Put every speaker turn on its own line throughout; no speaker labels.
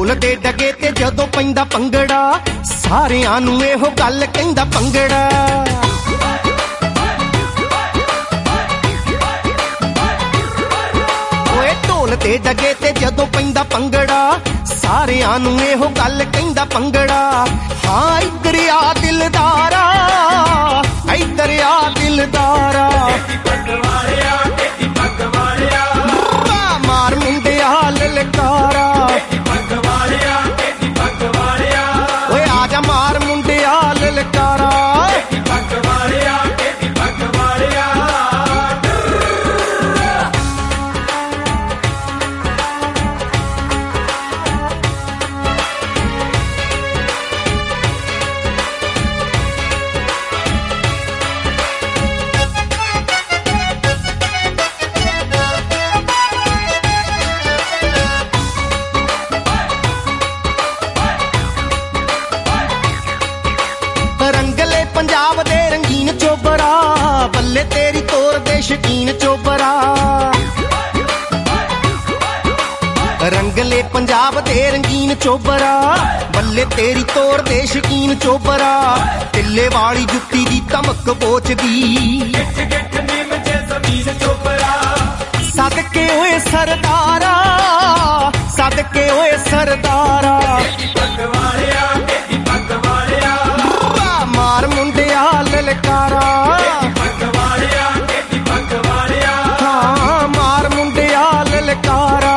ਢੋਲ ਦੇ ਡਗੇ ਤੇ ਜਦੋਂ ਪੈਂਦਾ ਭੰਗੜਾ ਸਾਰਿਆਂ ਨੂੰ ਇਹੋ ਗੱਲ ਕਹਿੰਦਾ ਭੰਗੜਾ। ਓਏ ਢੋਲ ਦੇ ਡਗੇ ਤੇ ਜਦੋਂ ਪੈਂਦਾ ਭੰਗੜਾ ਸਾਰਿਆਂ ਨੂੰ ਇਹੋ ਗੱਲ ਕਹਿੰਦਾ ਭੰਗੜਾ। ਹਾਂ ਇੱਧਰ ਆ ਦਿਲਦਾਰਾ, ਇੱਧਰ ਆ ਦਿਲਦਾਰਾ, ਮਾਰ ਮੁੰਡਿਆ ਲਲਕਾਰਾ। ਓਏ ਆਜਾ ਮਾਰ ਮੁੰਡਿਆ ਲਲਕਾਰਾ। ਰੰਗਲੇ ਪੰਜਾਬ ਦੇ ਰੰਗੀਨ ਚੋਬਰਾ, ਬੱਲੇ ਤੇਰੀ ਤੋਰ ਦੇ ਸ਼ਕੀਨ ਚੋਬਰਾ। ਰੰਗਲੇ ਪੰਜਾਬ ਦੇ ਰੰਗੀਨ ਚੋਬਰਾ, ਬੱਲੇ ਤੇਰੀ ਤੋਰ ਦੇ ਸ਼ਕੀਨ ਚੋਬਰਾ। ਟਿੱਲੇ ਵਾਲੀ ਜੁੱਤੀ ਦੀ ਧਮਕ ਪੋਚਦੀ, ਸਦਕੇ ਓਏ ਸਰਦਾਰਾ, ਸਦਕੇ ਓਏ ਸਰਦਾਰਾ। ਮਾਰ ਮੁੰਡਿਆ ਲਲਕਾਰਾ, ਹਾਂ ਮਾਰ ਮੁੰਡਿਆ ਲਲਕਾਰਾ।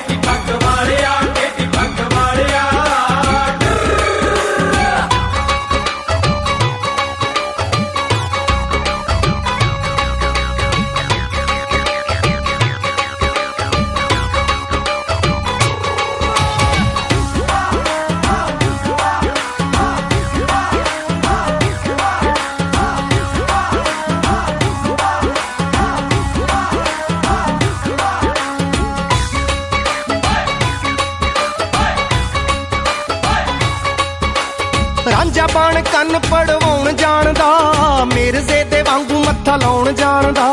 ਰਾਂਝਾ ਬਣ ਕੰਨ ਪੜਵਾਉਣ ਜਾਣਦਾ, ਮਿਰਜ਼ੇ ਦੇ ਵਾਂਗੂ ਮੱਥਾ ਲਾਉਣ ਜਾਣਦਾ।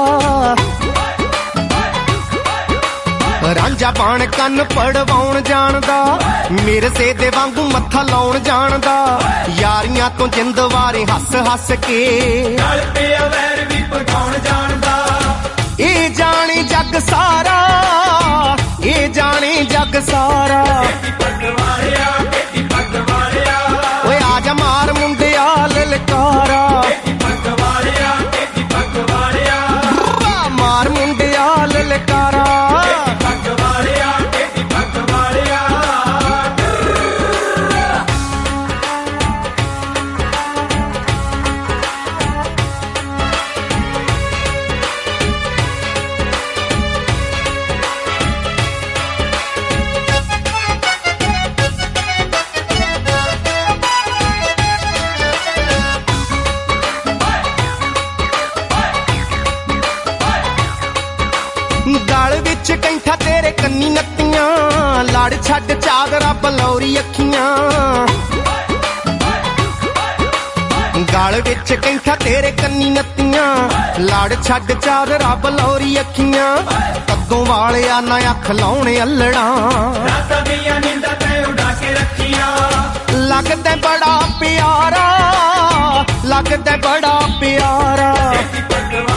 ਰਾਂਝਾ ਬਣ ਕੰਨ ਪੜਵਾਉਣ ਜਾਣਦਾ, ਮਿਰਜ਼ੇ ਦੇ ਵਾਂਗੂ ਮੱਥਾ ਲਾਉਣ ਜਾਣਦਾ। ਯਾਰੀਆਂ ਤੋਂ ਜਿੰਦ ਵਾਰੇ ਹੱਸ ਹੱਸ ਕੇ
ਨਾਲ ਪਿਆ ਵੈਰ ਵੀ ਪਗਾਉਣ ਜਾਣਦਾ।
ਇਹ ਜਾਣੇ ਜੱਗ ਸਾਰਾ, ਇਹ ਜਾਣੇ ਜੱਗ ਸਾਰਾ। ਓਏ ਆਜਾ ਮਾਰ ਮੁੰਡਿਆ ਲਲਕਾਰਾ, ਮਾਰ ਮੁੰਡਿਆ ਲਲਕਾਰਾ। ਗਲ ਵਿੱਚ ਕੈਂਠਾ ਤੇਰੇ ਕੰਨੀ ਨੱਤੀਆਂ, ਲੜ ਛੱਡ ਚਾਦਰਾ ਬਲੌਰੀ ਅੱਖੀਆਂ। ਗਲ ਵਿੱਚ ਕੈਂਠਾ ਤੇਰੇ ਕੰਨੀ ਨੱਤੀਆਂ, ਲੜ ਛੱਡ ਚਾਦਰਾ ਬਲੌਰੀ ਅੱਖੀਆਂ। ਕੱਦੋਂ ਵਾਲਿਆ ਨਾ ਅੱਖ ਲਾਉਣੇ ਅੱਲੜਾਂ,
ਰਾਤਾਂ ਦੀਆਂ ਨੀਂਦਾਂ ਤੈਂ ਉਡਾ ਕੇ ਰੱਖੀਆਂ।
ਲੱਗਦਾ ਬੜਾ ਪਿਆਰਾ, ਲੱਗਦਾ ਬੜਾ ਪਿਆਰਾ।